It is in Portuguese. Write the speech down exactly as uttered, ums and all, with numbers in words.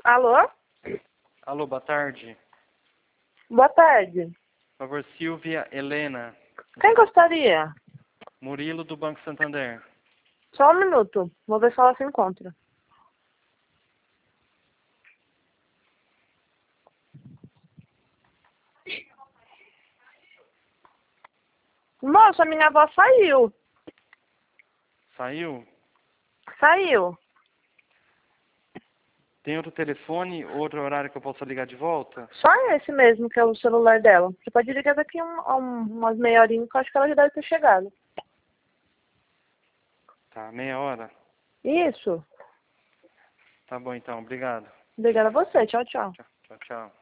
Alô? Alô, boa tarde. Boa tarde. Por favor, Silvia Helena. Quem gostaria? Murilo, do Banco Santander. Só um minuto. Vou ver se ela se encontra. Moça, minha avó saiu. Saiu? Saiu. Tem outro telefone, outro horário que eu possa ligar de volta? Só esse mesmo, que é o celular dela. Você pode ligar daqui um, um, umas meia horinha, que eu acho que ela já deve ter chegado. Tá, meia hora? Isso. Tá bom então, obrigado. Obrigada a você. Tchau, tchau. Tchau, tchau. tchau.